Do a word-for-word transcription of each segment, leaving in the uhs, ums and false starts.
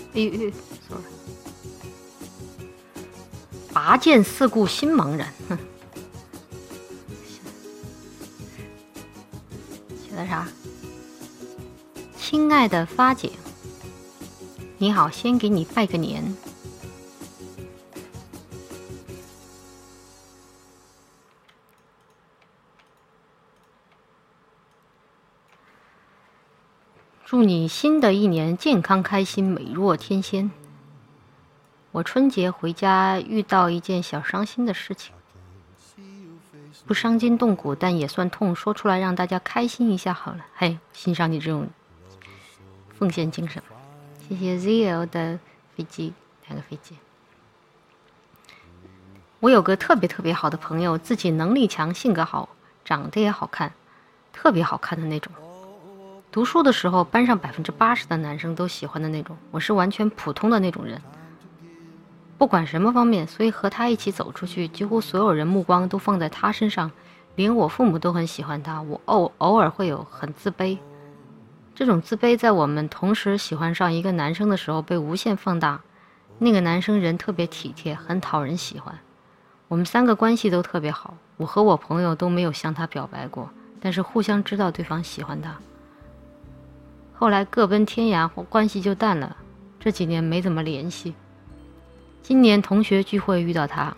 哎呦，错了。拔剑四顾心茫然，哼。写的啥？亲爱的发姐，你好，先给你拜个年。祝你新的一年健康开心，美若天仙。我春节回家遇到一件小伤心的事情，不伤筋动骨，但也算痛，说出来让大家开心一下好了。嘿，欣赏你这种奉献精神。谢谢 Z L 的飞机，两个飞机。我有个特别特别好的朋友，自己能力强，性格好，长得也好看，特别好看的那种。读书的时候，班上百分之八十的男生都喜欢的那种，我是完全普通的那种人。不管什么方面，所以和他一起走出去，几乎所有人目光都放在他身上，连我父母都很喜欢他。我偶偶尔会有很自卑，这种自卑在我们同时喜欢上一个男生的时候被无限放大。那个男生人特别体贴，很讨人喜欢。我们三个关系都特别好，我和我朋友都没有向他表白过，但是互相知道对方喜欢他。后来各奔天涯，关系就淡了，这几年没怎么联系。今年同学聚会遇到他，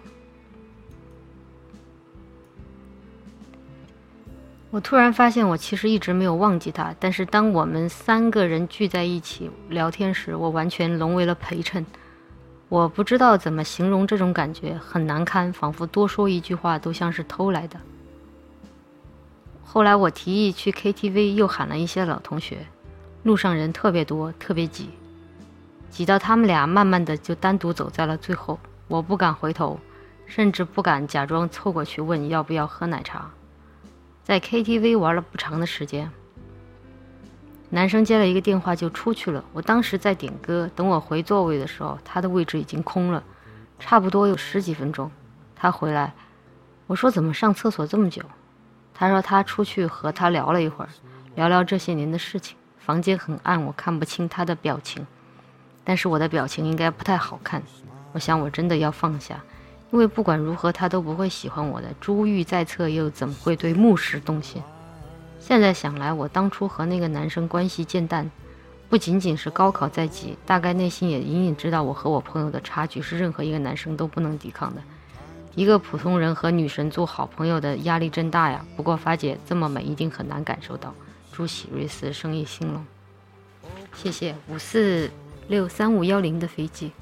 我突然发现我其实一直没有忘记他，但是当我们三个人聚在一起聊天时，我完全沦为了陪衬。我不知道怎么形容这种感觉，很难堪，仿佛多说一句话都像是偷来的。后来我提议去 K T V， 又喊了一些老同学，路上人特别多，特别挤，挤到他们俩慢慢的就单独走在了最后。我不敢回头，甚至不敢假装凑过去问要不要喝奶茶。在 K T V 玩了不长的时间，男生接了一个电话就出去了。我当时在点歌，等我回座位的时候，他的位置已经空了，差不多有十几分钟。他回来，我说怎么上厕所这么久？他说他出去和他聊了一会儿，聊聊这些年的事情。房间很暗，我看不清他的表情，但是我的表情应该不太好看。我想我真的要放下，因为不管如何他都不会喜欢我的。珠玉在侧，又怎么会对木石动心？现在想来，我当初和那个男生关系渐淡，不仅仅是高考在即，大概内心也隐隐知道我和我朋友的差距是任何一个男生都不能抵抗的。一个普通人和女神做好朋友的压力真大呀。不过发姐这么美，一定很难感受到。祝喜瑞斯生意兴隆。谢谢五四六三五幺零的飞机。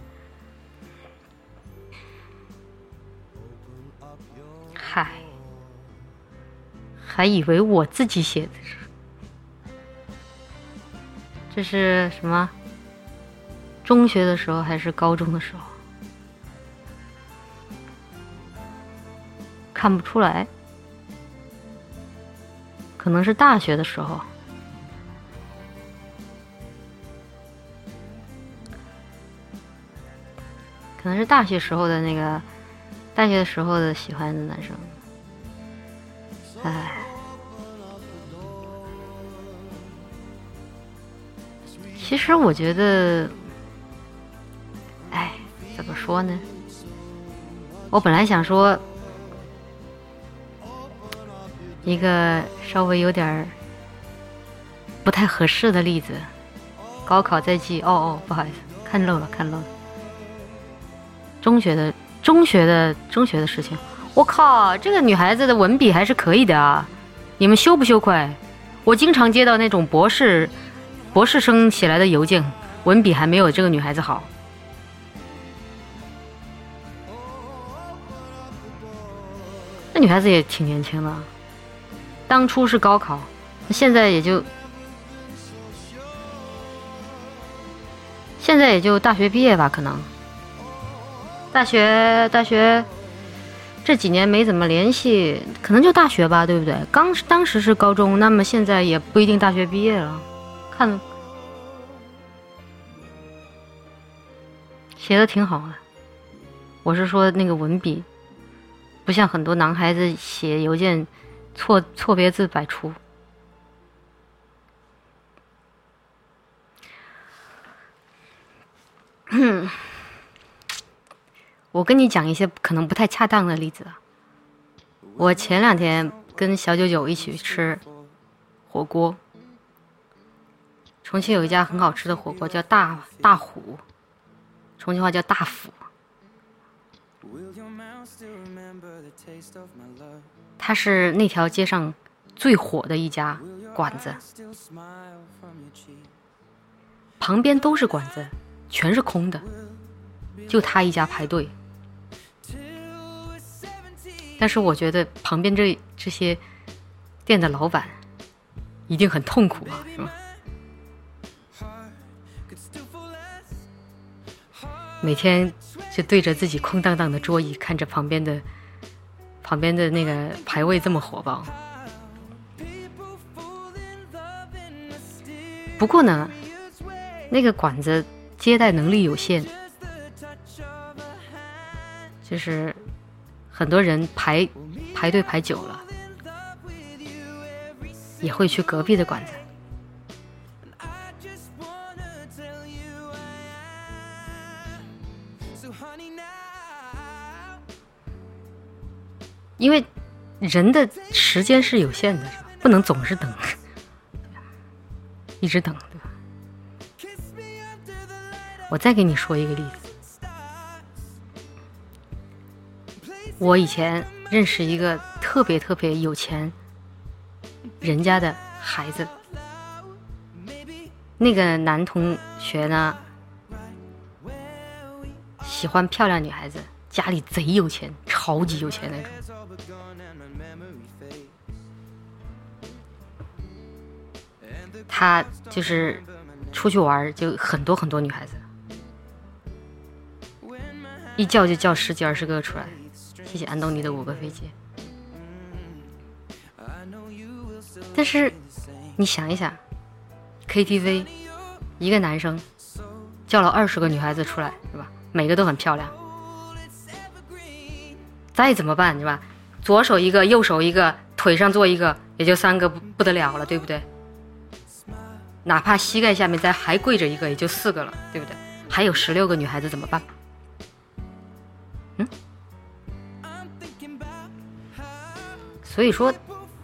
嗨，还以为我自己写的是，这是什么？中学的时候还是高中的时候？看不出来，可能是大学的时候。可能是大学时候的那个，大学时候的喜欢的男生。唉，其实我觉得，唉，怎么说呢？我本来想说一个稍微有点不太合适的例子。高考在即，哦哦，不好意思，看漏了，看漏了。中学的中学的中学的事情，我靠，这个女孩子的文笔还是可以的啊！你们羞不羞愧？我经常接到那种博士博士生写来的邮件，文笔还没有这个女孩子好。这女孩子也挺年轻的，当初是高考，现在也就现在也就大学毕业吧，可能。大学大学这几年没怎么联系，可能就大学吧，对不对？刚当时是高中，那么现在也不一定大学毕业了。看写的挺好的，我是说那个文笔，不像很多男孩子写邮件错错别字百出。 我跟你讲一些可能不太恰当的例子啊。我前两天跟小九九一起吃火锅，重庆有一家很好吃的火锅叫大大虎，重庆话叫大虎。它是那条街上最火的一家馆子，旁边都是馆子，全是空的，就他一家排队。但是我觉得旁边这这些店的老板一定很痛苦啊，是吧？每天就对着自己空荡荡的桌椅，看着旁边的旁边的那个排位这么火爆。不过呢，那个馆子接待能力有限，就是很多人排排队排久了，也会去隔壁的馆子。因为人的时间是有限的，是吧？不能总是等，一直等，对吧？我再给你说一个例子，我以前认识一个特别特别有钱人家的孩子，那个男同学呢，喜欢漂亮女孩子，家里贼有钱，超级有钱那种。他就是出去玩就很多很多女孩子，一叫就叫十几二十个出来。谢谢安东尼的五个飞机。但是你想一想 K T V 一个男生叫了二十个女孩子出来，是吧？每个都很漂亮，再怎么办，是吧？左手一个，右手一个，腿上坐一个，也就三个，不得了了，对不对？哪怕膝盖下面再还跪着一个，也就四个了，对不对？还有十六个女孩子怎么办？嗯，所以说，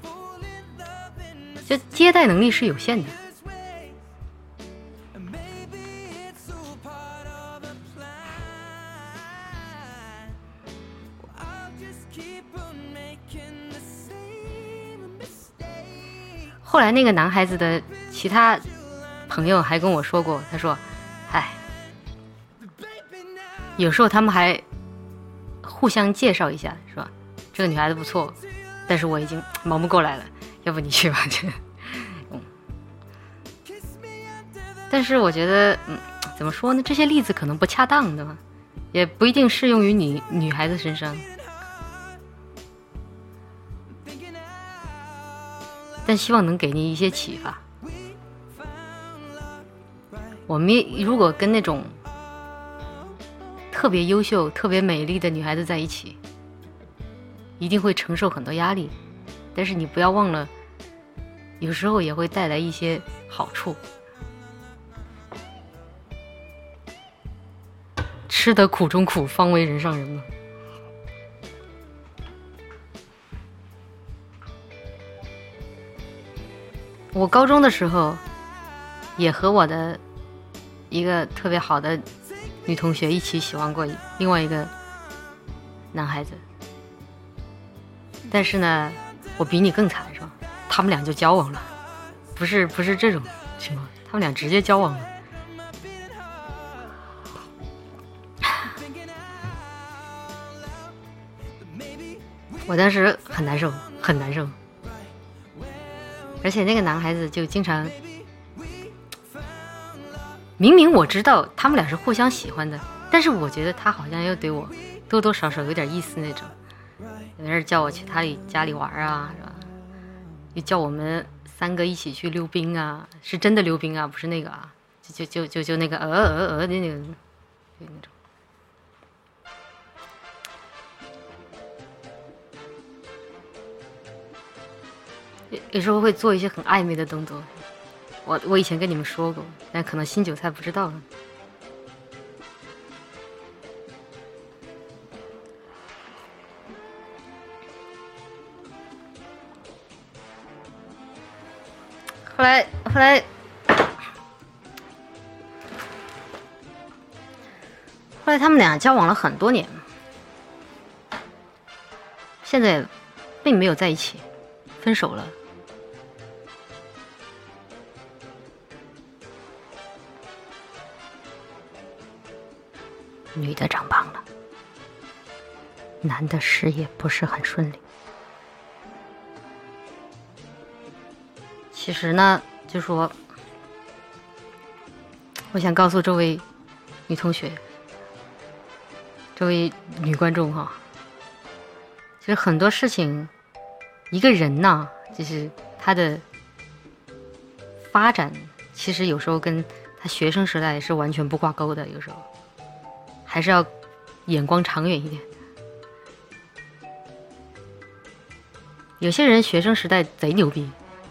这接待能力是有限的。后来那个男孩子的其他朋友还跟我说过，他说哎，有时候他们还互相介绍一下，是吧？这个女孩子不错，但是我已经忙不过来了，要不你去吧。嗯，但是我觉得嗯，怎么说呢，这些例子可能不恰当的嘛，也不一定适用于你女孩子身上，但希望能给你一些启发。我们如果跟那种特别优秀特别美丽的女孩子在一起，一定会承受很多压力，但是你不要忘了，有时候也会带来一些好处。吃得苦中苦，方为人上人嘛。我高中的时候也和我的一个特别好的女同学一起喜欢过另外一个男孩子，但是呢我比你更惨，是吧？他们俩就交往了，不是不是这种情况，他们俩直接交往了。我当时很难受很难受，而且那个男孩子就经常，明明我知道他们俩是互相喜欢的，但是我觉得他好像又对我多多少少有点意思那种，有人叫我去他里家里玩啊，是吧？又叫我们三个一起去溜冰啊，是真的溜冰啊，不是那个啊，就就就就就那个呃呃呃的那个，就那种。有时候会做一些很暧昧的动作，我我以前跟你们说过，但可能新韭菜不知道了。 后来后来后来他们俩交往了很多年，现在并没有在一起，分手了。女的长胖了，男的事业不是很顺利。其实呢，就说我想告诉这位女同学，这位女观众哈，其实很多事情，一个人呐，就是他的发展，其实有时候跟他学生时代是完全不挂钩的，有时候还是要眼光长远一点。有些人学生时代贼牛逼，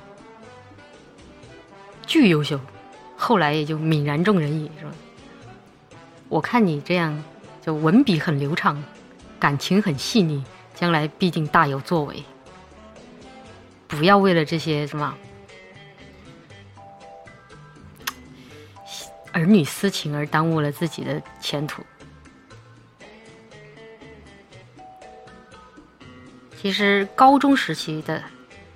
巨优秀，后来也就泯然众人矣，是吧？我看你这样，就文笔很流畅，感情很细腻，将来必定大有作为。不要为了这些什么儿女私情而耽误了自己的前途。其实高中时期的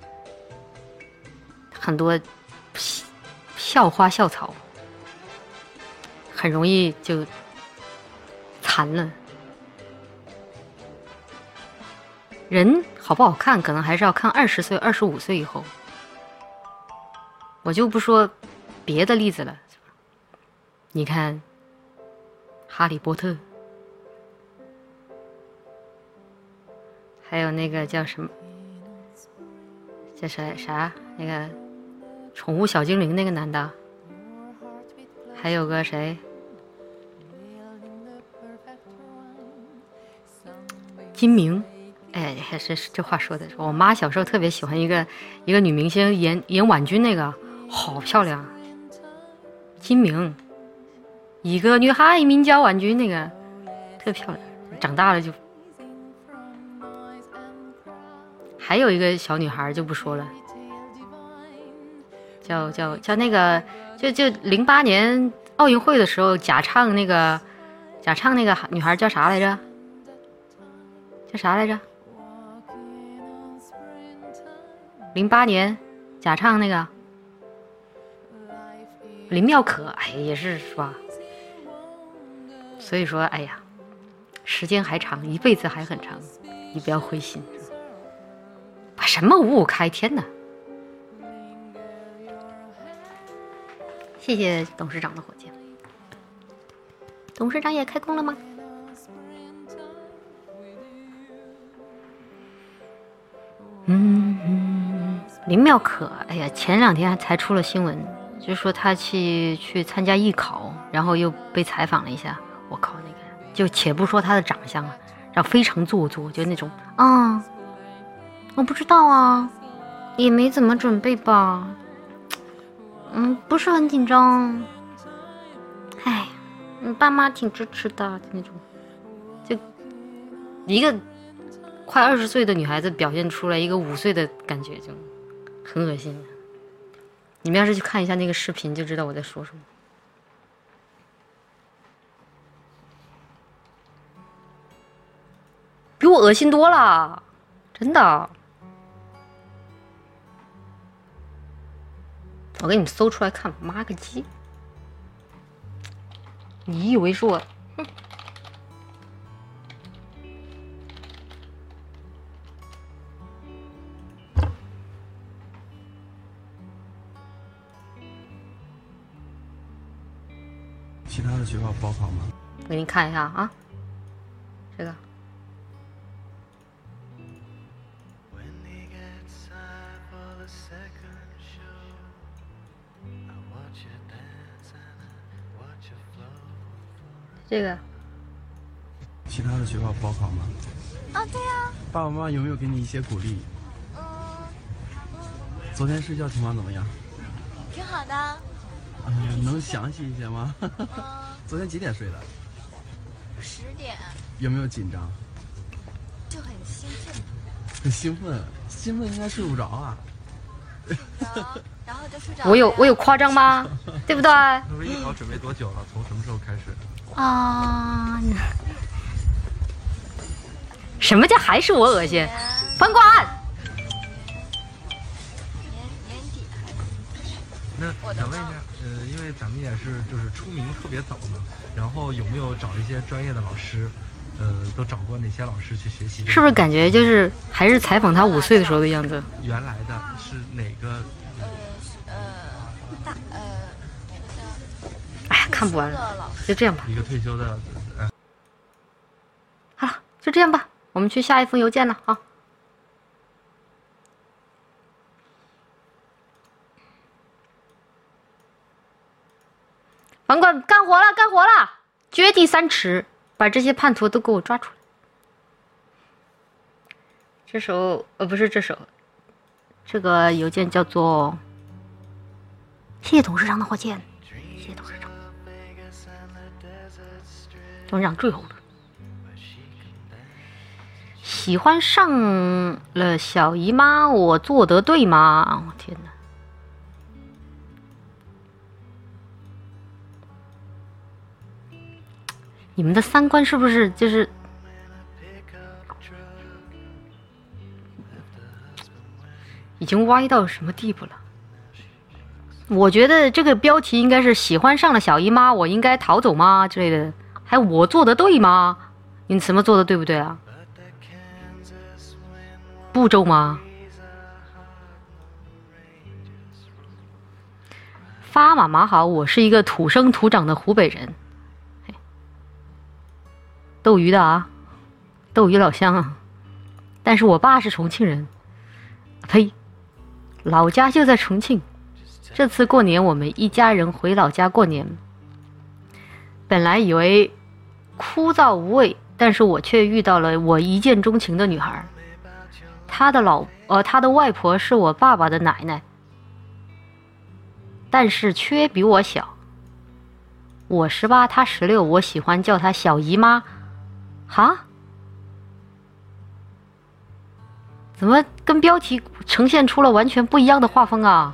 很多校花校草很容易就残了。人好不好看，可能还是要看二十岁、二十五岁以后。我就不说别的例子了，你看《哈利波特》，还有那个叫什么，叫啥啥那个宠物小精灵那个男的，还有个谁，金明。哎，还是这话说的，我妈小时候特别喜欢一个一个女明星，演演婉君那个，好漂亮，金明，一个女孩名叫婉君，那个特漂亮，长大了就。还有一个小女孩就不说了，叫叫叫那个，就就零八年奥运会的时候假唱那个假唱那个女孩叫啥来着？叫啥来着？零八年假唱那个林妙可，哎，也是是吧？所以说，哎呀，时间还长，一辈子还很长，你不要灰心。把什么五五开，天哪！谢谢董事长的火箭。董事长也开工了吗？嗯嗯，林妙可，哎呀，前两天才出了新闻，就说他去去参加艺考，然后又被采访了一下。我靠，那个就且不说他的长相啊，然后非常做作，就那种啊，我不知道啊，也没怎么准备吧，嗯，不是很紧张，哎，你爸妈挺支持的那种，就一个快二十岁的女孩子表现出来一个五岁的感觉，就很恶心。你们要是去看一下那个视频，就知道我在说什么。比我恶心多了，真的。我给你们搜出来看，妈个鸡！你以为是我？哼！ 其他的学校报考吗？ 我给你看一下啊，这个。这个。 其他的学校报考吗？ 啊，对呀。 爸爸妈妈有没有给你一些鼓励？ 嗯。 昨天睡觉情况怎么样？ 挺好的。 嗯，能详细一些吗？ 嗯。 昨天几点睡的？ 十点。 有没有紧张？ 就很兴奋。 很兴奋，兴奋应该睡不着啊。 睡不着。 然后就睡着了。 我有我有夸张吗？对不对？ 那艺考准备多久了？从什么时候开始？ 啊！什么叫还是我恶心？ 年甭管。 年年底还是那我的想问一下，呃，因为咱们也是就是出名特别早嘛，然后有没有找一些专业的老师？呃，都找过哪些老师去学习？ 是不是感觉就是还是采访他五岁的时候的样子？ 原来的是哪个？ 呃是呃大呃那个叫哎呀，看不完了，就这样吧。 一个退休的，呃， 好了，就这样吧，我们去下一封邮件了啊。房管干活了，干活了！掘地三尺，把这些叛徒都给我抓出来。这首呃不是这首，这个邮件叫做“谢谢董事长的火箭”，谢谢董事长，董事长最好了。喜欢上了小姨妈，我做得对吗？我、哦、天哪！你们的三观是不是就是已经歪到什么地步了？我觉得这个标题应该是喜欢上了小姨妈，我应该逃走吗之类的，还有我做的对吗？你什么做的对不对啊？步骤吗？发妈妈好，我是一个土生土长的湖北人。斗鱼的啊，斗鱼老乡啊，但是我爸是重庆人，呸，老家就在重庆。这次过年我们一家人回老家过年，本来以为枯燥无味，但是我却遇到了我一见钟情的女孩。她的老呃，她的外婆是我爸爸的奶奶，但是却比我小。我十八，她十六，我喜欢叫她小姨妈。哈？怎么跟标题呈现出了完全不一样的画风啊？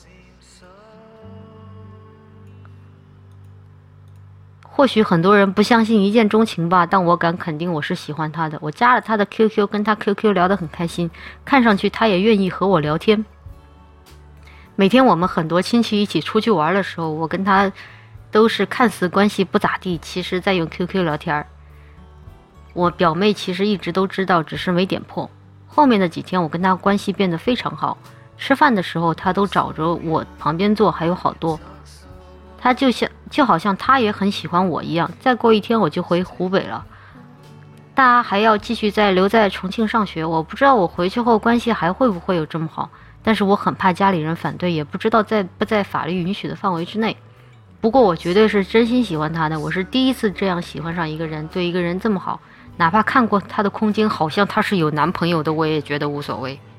或许很多人不相信一见钟情吧，但我敢肯定我是喜欢他的。我加了他的 Q Q， 跟他 Q Q 聊得很开心，看上去他也愿意和我聊天。每天我们很多亲戚一起出去玩的时候，我跟他都是看似关系不咋地，其实在用 Q Q 聊天。我表妹其实一直都知道，只是没点破。后面的几天我跟他关系变得非常好，吃饭的时候他都找着我旁边坐，还有好多。他就像就好像他也很喜欢我一样。再过一天我就回湖北了，大家还要继续在留在重庆上学。我不知道我回去后关系还会不会有这么好，但是我很怕家里人反对，也不知道在不在法律允许的范围之内。不过我绝对是真心喜欢他的，我是第一次这样喜欢上一个人，对一个人这么好，哪怕看过他的空间好像他是有男朋友的，我也觉得无所谓。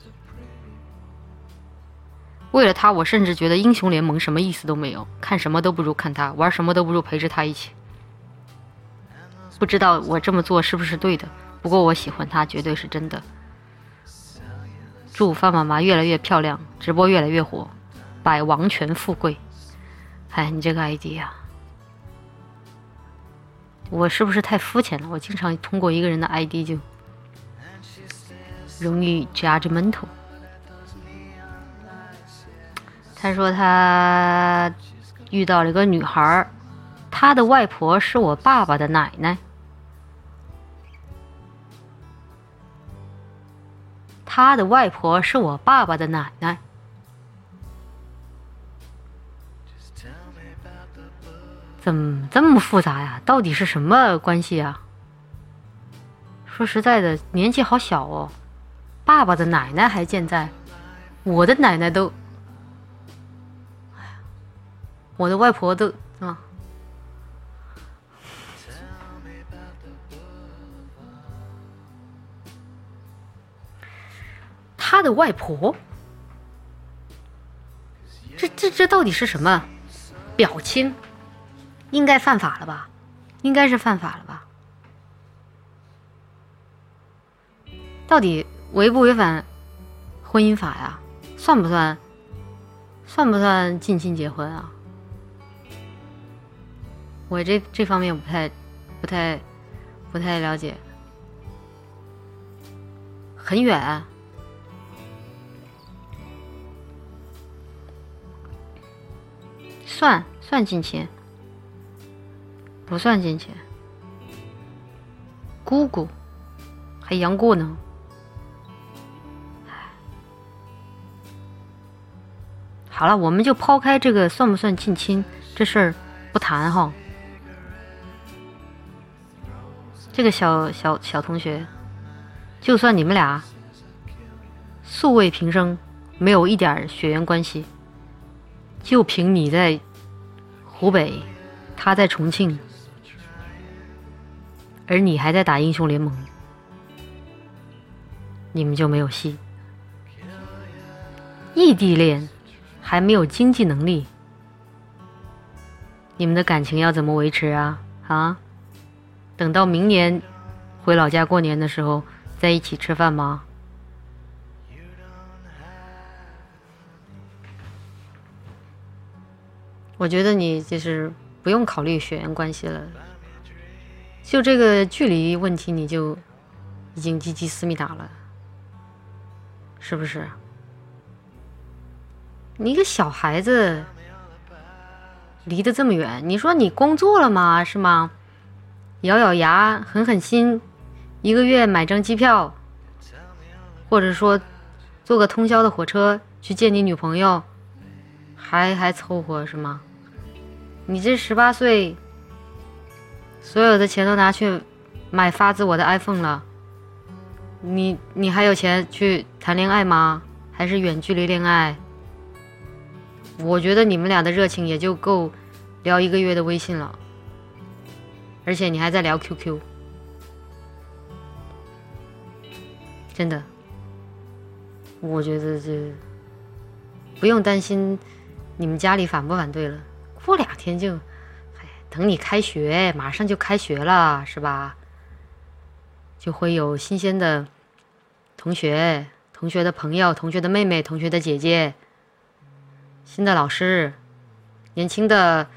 为了他，我甚至觉得英雄联盟什么意思都没有，看什么都不如看他，玩什么都不如陪着他一起。不知道我这么做是不是对的，不过我喜欢他绝对是真的。祝范妈妈越来越漂亮，直播越来越火，百王权富贵。哎，你这个 I D 啊，我是不是太肤浅了？我经常通过一个人的 I D 就容易 judgmental。他说他遇到了一个女孩，他的外婆是我爸爸的奶奶。他的外婆是我爸爸的奶奶。怎么这么复杂呀？到底是什么关系啊？说实在的，年纪好小哦，爸爸的奶奶还健在，我的奶奶都。我的外婆都啊，他的外婆，这这这到底是什么表亲？应该犯法了吧？应该是犯法了吧？到底违不违反婚姻法呀？算不算算不算近亲结婚啊？我这这方面不太、不太、不太了解。很远啊。算算近亲，不算近亲。姑姑还杨过呢。好了，我们就抛开这个算不算近亲这事儿不谈哈。这个小小小同学，就算你们俩素未平生，没有一点血缘关系，就凭你在湖北，他在重庆，而你还在打英雄联盟，你们就没有戏。异地恋还没有经济能力，你们的感情要怎么维持啊？啊？等到明年回老家过年的时候在一起吃饭吗？我觉得你就是不用考虑血缘关系了，就这个距离问题你就已经鸡鸡思密达了，是不是？你一个小孩子离得这么远，你说你工作了吗？是吗？咬咬牙狠狠心，一个月买张机票，或者说坐个通宵的火车去见你女朋友，还还凑合是吗？你这十八岁，所有的钱都拿去买发自我的 iPhone 了，你你还有钱去谈恋爱吗？还是远距离恋爱？我觉得你们俩的热情也就够聊一个月的微信了，而且你还在聊 Q Q， 真的，我觉得这不用担心你们家里反不反对了，过两天就，哎，等你开学，马上就开学了，是吧？就会有新鲜的同学、同学的朋友、同学的妹妹、同学的姐姐。新的老师，年轻的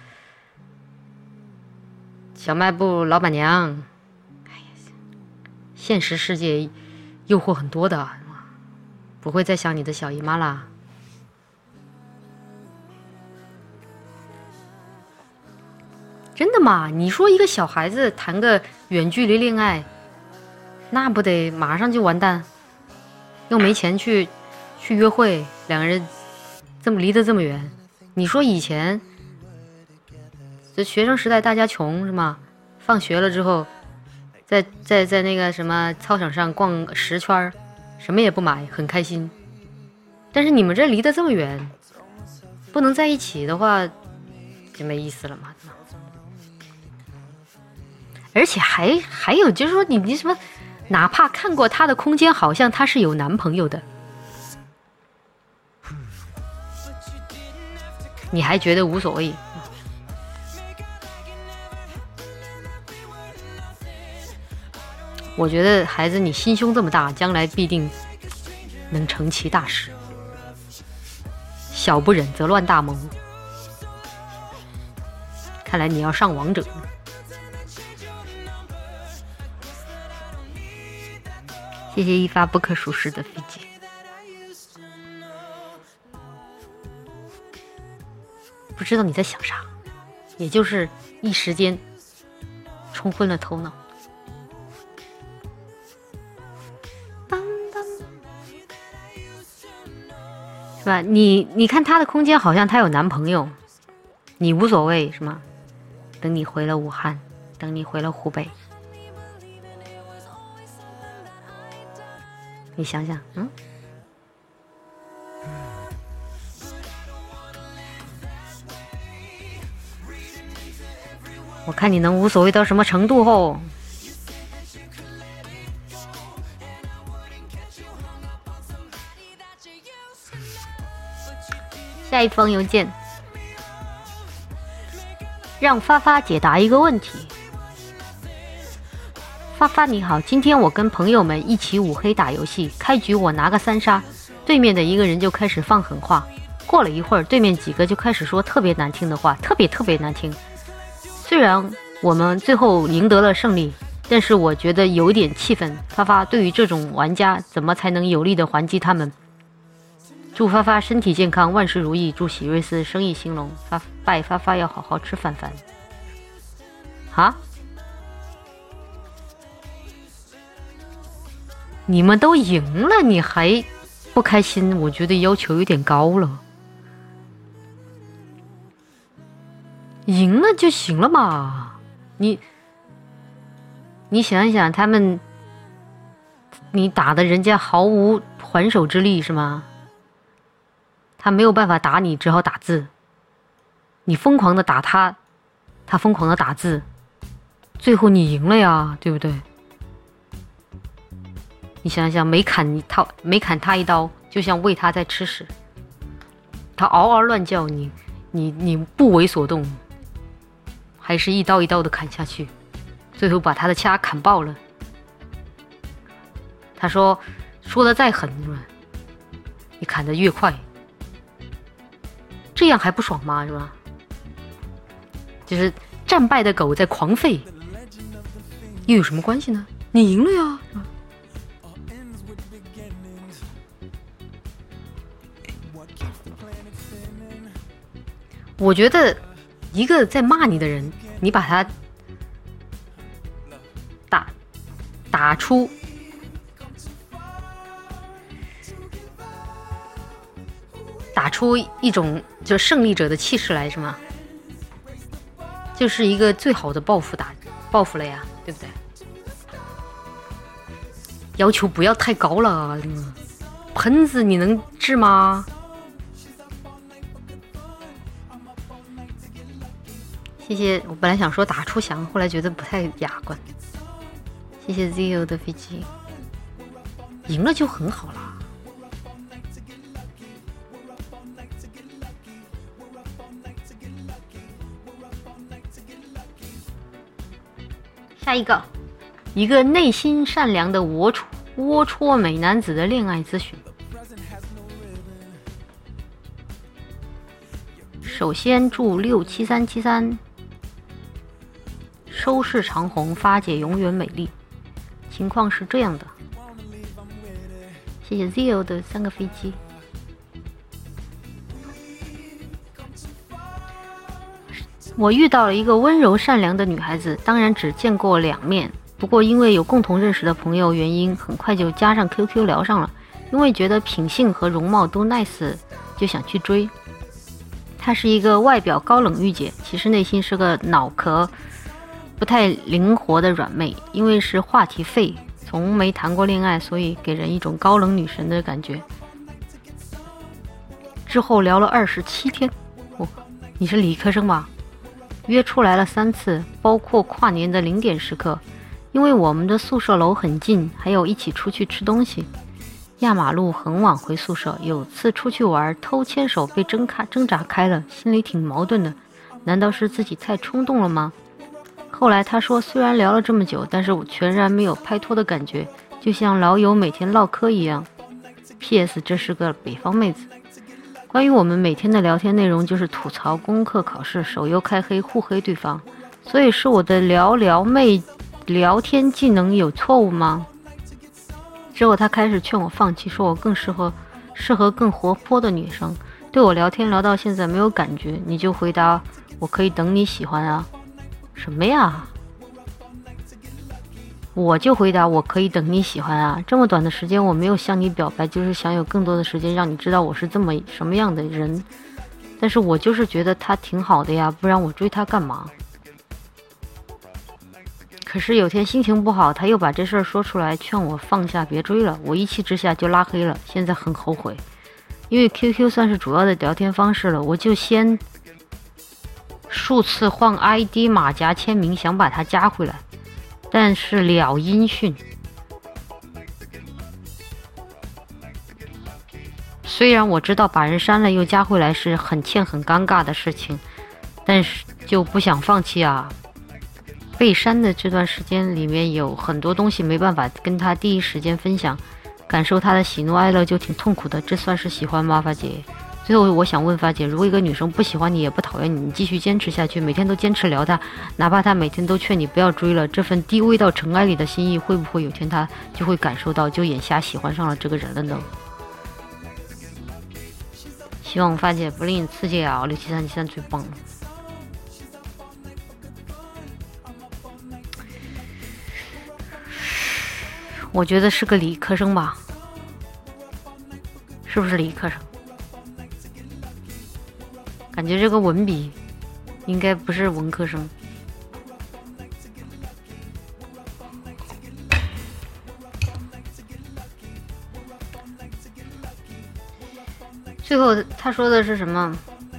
小卖部老板娘，哎呀，现实世界诱惑很多的，不会再想你的小姨妈啦。真的吗？你说一个小孩子谈个远距离恋爱，那不得马上就完蛋？又没钱去去约会，两个人这么离得这么远，你说以前这学生时代大家穷是吗？放学了之后，在在在那个什么操场上逛十圈，什么也不买，很开心。但是你们这离得这么远，不能在一起的话，就没意思了嘛。而且还还有就是说你你什么，哪怕看过他的空间，好像他是有男朋友的。你还觉得无所谓？我觉得孩子，你心胸这么大，将来必定能成其大事。小不忍则乱大谋。看来你要上王者了。谢谢一发不可熟识的飞机。不知道你在想啥，也就是一时间冲昏了头脑。是吧？你你看他的空间好像他有男朋友，你无所谓是吗？等你回了武汉，等你回了湖北，你想想，嗯。我看你能无所谓到什么程度后。下一封邮件，让发发解答一个问题。发发你好，今天我跟朋友们一起五黑打游戏，开局我拿个三杀，对面的一个人就开始放狠话， 过了一会儿，对面几个就开始说特别难听的话，特别特别难听。虽然我们最后赢得了胜利，但是我觉得有点气愤。发发对于这种玩家，怎么才能有力的还击他们？祝发发身体健康，万事如意。祝喜瑞斯生意兴隆。发拜发发要好好吃饭饭。啊？你们都赢了，你还不开心？我觉得要求有点高了。赢了就行了嘛，你你想一想，他们你打的人家毫无还手之力是吗？他没有办法打你，只好打字。你疯狂的打他，他疯狂的打字，最后你赢了呀，对不对？你想想，每砍他每砍他一刀，就像喂他在吃屎。他嗷嗷乱叫，你你你不为所动，还是一刀一刀的砍下去，最后把他的掐砍爆了。他说说的再狠，你砍得越快，这样还不爽吗？是吧？就是战败的狗在狂吠，又有什么关系呢？你赢了呀，是吧？我觉得一个在骂你的人，你把他打打出打出一种就胜利者的气势来，是吗？就是一个最好的报复打报复了呀，对不对？要求不要太高了，喷子你能治吗？谢谢，我本来想说打出翔，后来觉得不太雅观。谢谢 Zio 的飞机，赢了就很好啦。下一个，一个内心善良的龌龊龌龊美男子的恋爱咨询。首先祝六七三七三收视长虹，发姐永远美丽。情况是这样的，谢谢 Zio 的三个飞机。我遇到了一个温柔善良的女孩子，当然只见过两面，不过因为有共同认识的朋友原因，很快就加上 Q Q 聊上了。因为觉得品性和容貌都 nice， 就想去追。她是一个外表高冷御姐，其实内心是个脑壳不太灵活的软妹。因为是话题废，从没谈过恋爱，所以给人一种高冷女神的感觉。之后聊了二十七天，哦，你是理科生吧？约出来了三次，包括跨年的零点时刻。因为我们的宿舍楼很近，还有一起出去吃东西。压马路很晚回宿舍，有次出去玩偷牵手被挣开挣扎开了，心里挺矛盾的。难道是自己太冲动了吗？后来他说，虽然聊了这么久，但是我全然没有拍拖的感觉，就像老友每天唠嗑一样。P S 这是个北方妹子。关于我们每天的聊天内容就是吐槽功课考试，手游开黑，互黑对方。所以是我的聊聊妹聊天技能有错误吗？之后他开始劝我放弃，说我更适合适合更活泼的女生。对我聊天聊到现在没有感觉，你就回答我可以等你喜欢啊。什么呀？我就回答我可以等你喜欢啊。这么短的时间我没有向你表白，就是想有更多的时间让你知道我是这么什么样的人。但是我就是觉得他挺好的呀，不然我追他干嘛？可是有天心情不好，他又把这事儿说出来，劝我放下别追了。我一气之下就拉黑了，现在很后悔。因为 Q Q 算是主要的聊天方式了，我就先数次换 I D 马甲签名，想把他加回来，但是了音讯。虽然我知道把人删了又加回来是很欠很尴尬的事情，但是就不想放弃啊。被删的这段时间里面有很多东西没办法跟他第一时间分享，感受他的喜怒哀乐就挺痛苦的。这算是喜欢吗，发姐？ 最后我想问发姐，如果一个女生不喜欢你也不讨厌你，你继续坚持下去，每天都坚持聊她，哪怕她每天都劝你不要追了，这份低微到尘埃里的心意，会不会有天她就会感受到，就眼瞎喜欢上了这个人了呢？希望发姐不吝赐教啊，六七三七三最棒了。我觉得是个理科生吧，是不是理科生？感觉这个文笔应该不是文科生。最后他说的是什么？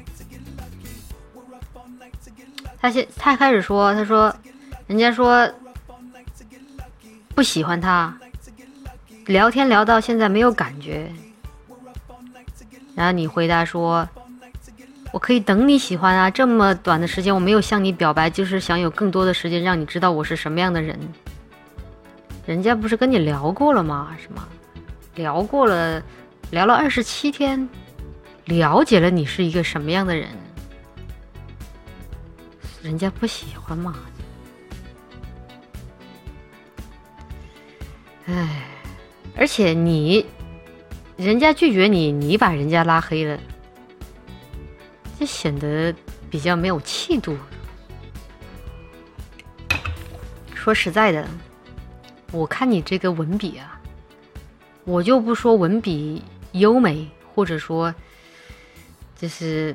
他先他开始说，他说人家说不喜欢他，聊天聊到现在没有感觉，然后你回答说我可以等你喜欢啊，这么短的时间我没有向你表白，就是想有更多的时间让你知道我是什么样的人。人家不是跟你聊过了吗？是吗？聊过了，聊了二十七天，了解了你是一个什么样的人，人家不喜欢嘛。唉，而且你人家拒绝你，你把人家拉黑了，这显得比较没有气度。说实在的，我看你这个文笔啊，我就不说文笔优美，或者说就是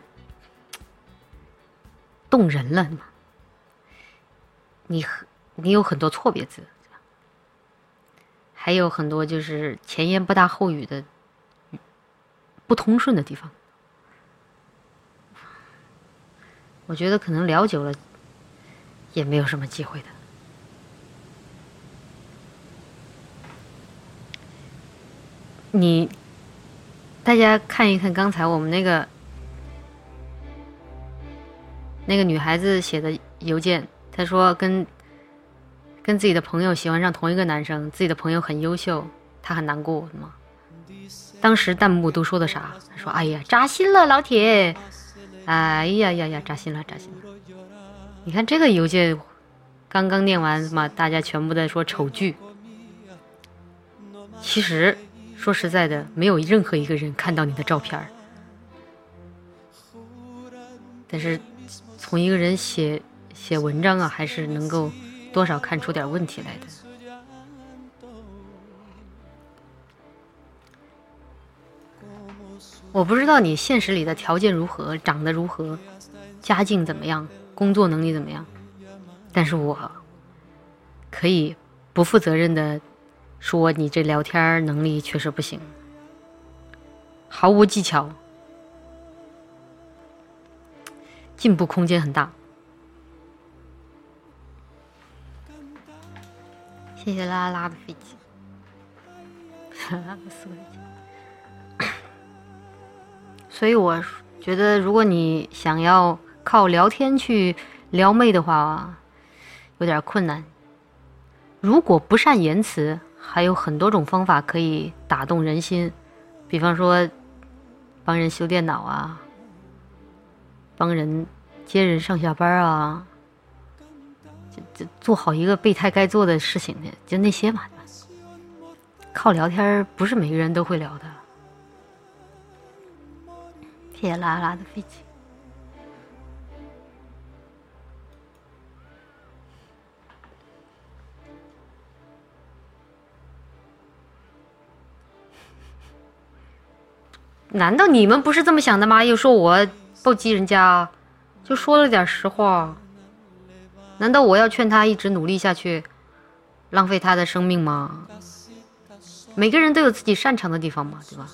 动人了嘛，你你有很多错别字，还有很多就是前言不搭后语的不通顺的地方。我觉得可能聊久了也没有什么机会的。你大家看一看刚才我们那个那个女孩子写的邮件，她说跟跟自己的朋友喜欢上同一个男生，自己的朋友很优秀，她很难过吗？当时弹幕都说的啥？她说哎呀扎心了老铁，哎呀呀呀扎心了扎心了。你看这个邮件刚刚念完嘛，大家全部在说丑剧。其实说实在的，没有任何一个人看到你的照片，但是从一个人写写文章啊，还是能够多少看出点问题来的。我不知道你现实里的条件如何，长得如何，家境怎么样，工作能力怎么样，但是我可以不负责任的说你这聊天能力确实不行，毫无技巧，进步空间很大。谢谢拉拉的飞机，所以我觉得如果你想要靠聊天去撩妹的话有点困难。如果不善言辞，还有很多种方法可以打动人心，比方说帮人修电脑啊，帮人接人上下班啊，就就做好一个备胎该做的事情的，就那些嘛。靠聊天不是每个人都会聊的。谢谢拉拉的飞机。难道你们不是这么想的吗？又说我暴击人家，就说了点实话。难道我要劝他一直努力下去，浪费他的生命吗？每个人都有自己擅长的地方嘛，对吧？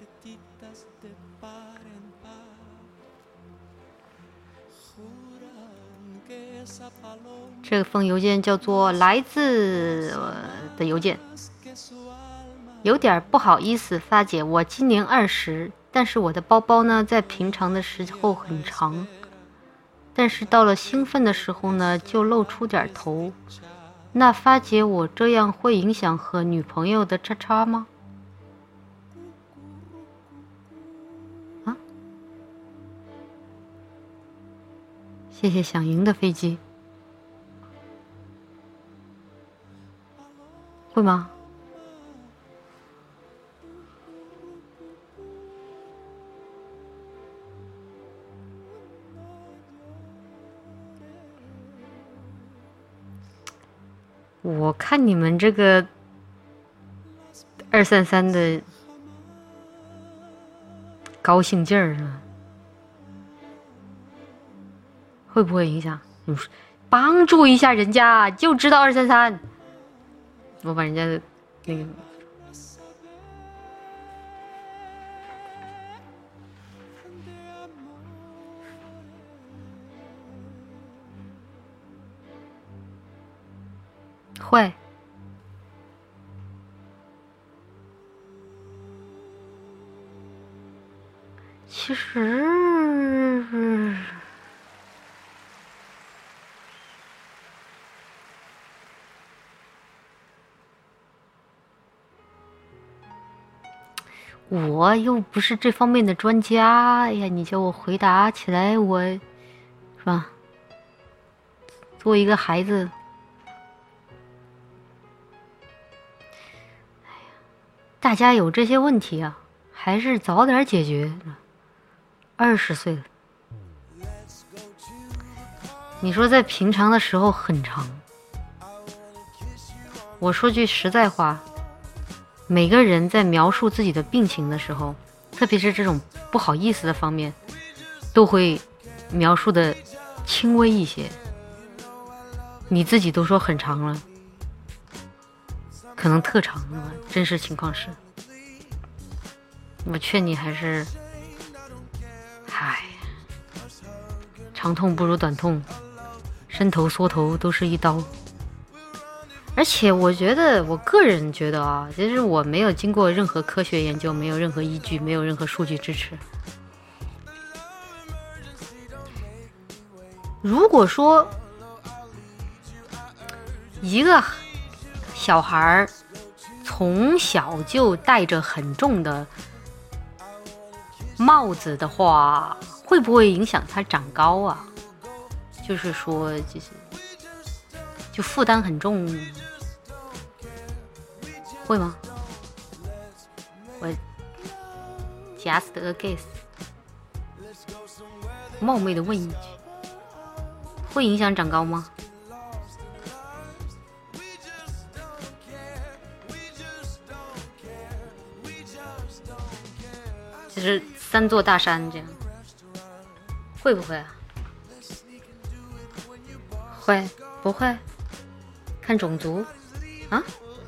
这封邮件叫做来自的邮件。有点不好意思，发姐，我今年二十，但是我的包包呢，在平常的时候很长，但是到了兴奋的时候呢，就露出点头。那发姐，我这样会影响和女朋友的叉叉吗？啊？ 谢谢响铃的飞机。会吗？我看你们这个二三三的高兴劲儿啊，会不会影响？你说帮助一下人家，就知道二三三。我把人家的那个会。其实我又不是这方面的专家，哎呀，你叫我回答起来，我是吧？作为一个孩子，哎呀，大家有这些问题啊，还是早点解决。二十岁了，你说在平常的时候很长。我说句实在话，每个人在描述自己的病情的时候，特别是这种不好意思的方面，都会描述的轻微一些。你自己都说很长了，可能特长了，真实情况是，我劝你还是，唉，长痛不如短痛，伸头缩头都是一刀。而且我觉得，我个人觉得啊，其实我没有经过任何科学研究，没有任何依据，没有任何数据支持。如果说一个小孩从小就戴着很重的帽子的话，会不会影响他长高啊？就是说，就是就负担很重，会吗？我 just a guess， 冒昧的问一句，会影响长高吗？就是三座大山这样，会不会啊？会不会？看种族啊？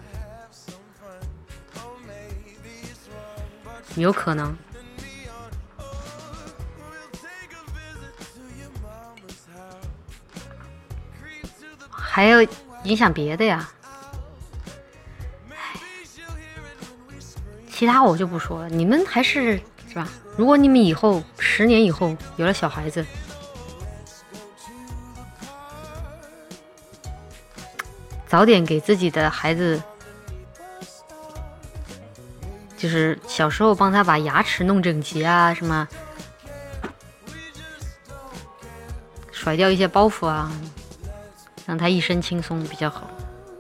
有可能。还要影响别的呀。其他我就不说了，你们还是是吧？如果你们以后十年以后有了小孩子，早点给自己的孩子，就是小时候帮他把牙齿弄整齐啊，什么甩掉一些包袱啊，让他一身轻松比较好。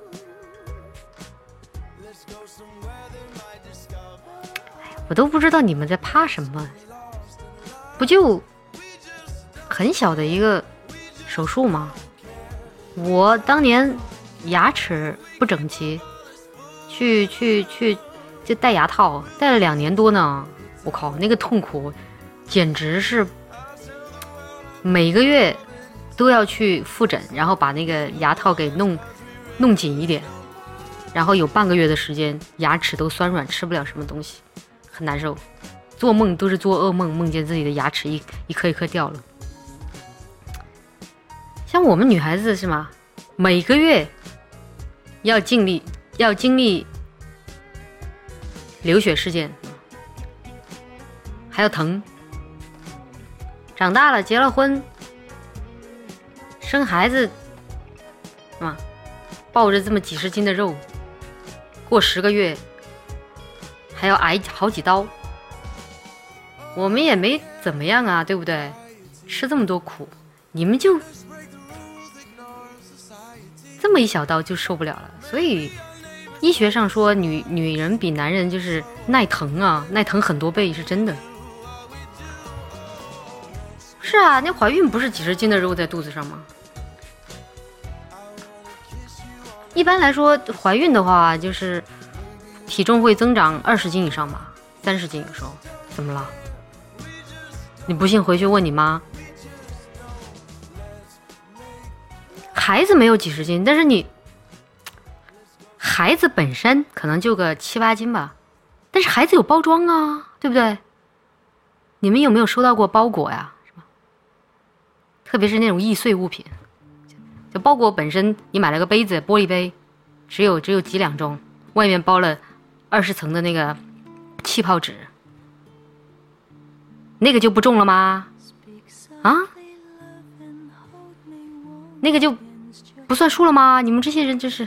我都不知道你们在怕什么，不就很小的一个手术吗？我当年牙齿不整齐，去去去就戴牙套，戴了两年多呢。我靠，那个痛苦简直是每个月都要去复诊，然后把那个牙套给弄弄紧一点，然后有半个月的时间牙齿都酸软，吃不了什么东西，很难受，做梦都是做噩梦，梦见自己的牙齿一一颗一颗掉了。像我们女孩子是吗？每个月要经历要经历流血事件，还要疼。长大了，结了婚，生孩子，啊，抱着这么几十斤的肉，过十个月还要挨好几刀。我们也没怎么样啊，对不对？吃这么多苦， 你们就这么一小刀就受不了了。所以医学上说女女人比男人就是耐疼啊，耐疼很多倍是真的。是啊，那怀孕不是几十斤的肉在肚子上吗？一般来说怀孕的话就是体重会增长二十斤以上吧，三十斤有时候。怎么了？你不信回去问你妈。孩子没有几十斤，但是你孩子本身可能就个七八斤吧，但是孩子有包装啊，对不对？你们有没有收到过包裹呀？是吧？特别是那种易碎物品，就包裹本身，你买了个杯子，玻璃杯，只有只有几两重，外面包了二十层的那个气泡纸，那个就不重了吗？啊？那个就不算数了吗？你们这些人真是，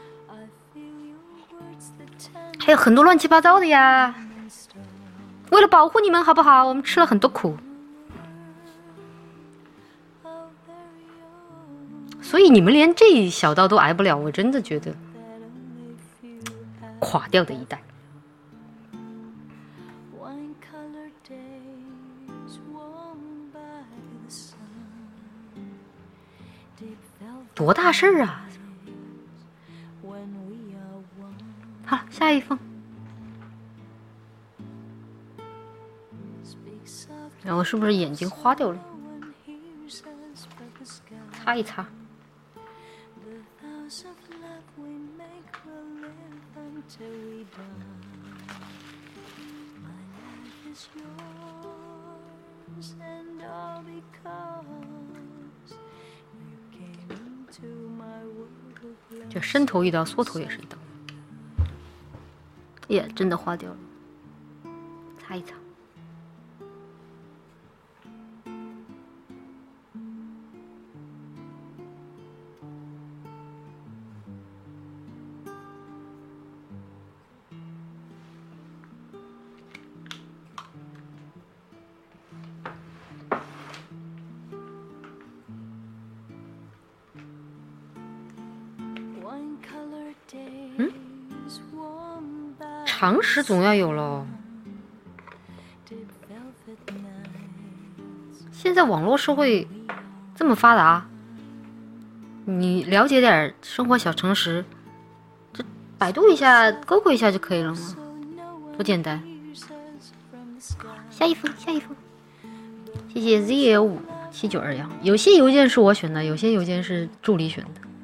还有很多乱七八糟的呀。为了保护你们好不好，我们吃了很多苦，所以你们连这一小刀都挨不了，我真的觉得垮掉的一代。多大事儿啊！好，下一封。然后是不是眼睛花掉了？擦一擦。这伸头一刀，缩头也是一刀。耶，真的花掉了，擦一擦。嗯，常识总要有咯。现在网络社会这么发达，你了解点生活小常识，这百度一下、勾勾一下就可以了吗？多简单。下一封，下一封。谢谢 Z L 五七九二幺。有些邮件是我选的，有些邮件是助理选的。